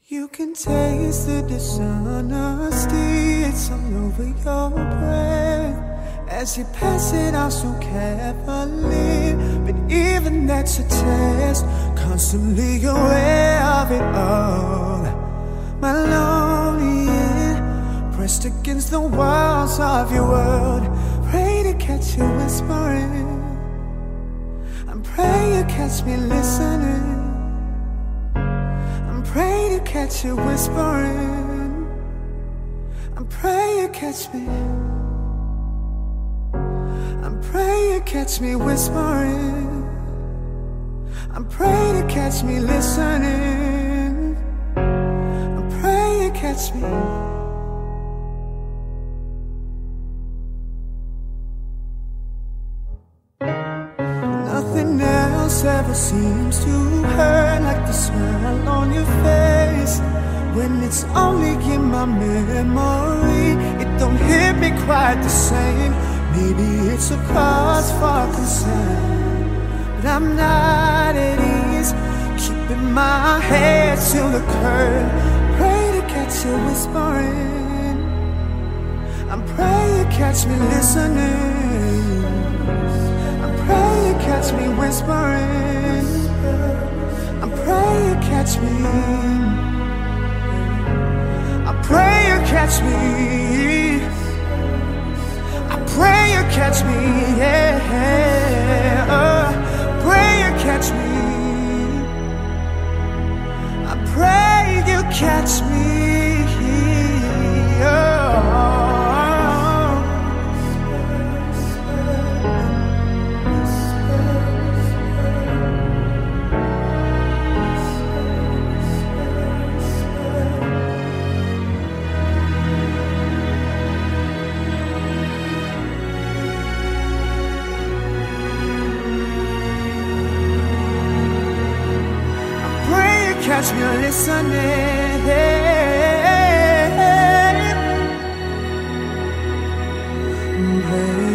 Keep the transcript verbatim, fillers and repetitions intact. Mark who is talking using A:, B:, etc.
A: You can taste the dishonesty, it's all over your breath as you pass it out so carefully. But even that's a test, constantly aware of it all. My lonely ear pressed against the walls of your world, pray to catch you whispering. I'm praying you catch me listening. Pray to catch you whispering. I'm praying you catch me. I'm praying you catch me whispering. I'm praying you catch me listening. I'm praying you catch me. Nothing else ever seems to hurt like the smile on your face. When it's only in my memory, it don't hit me quite the same. Maybe it's a cause for concern, but I'm not at ease, keeping my head to the curb. Pray to catch you whispering. I'm praying you catch me listening. Pray you catch me whispering. I'm praying you catch me. I pray you catch me. I pray you catch me. Yeah. Uh, pray you catch me. I pray you catch me. Oh. Catch me listening. Pray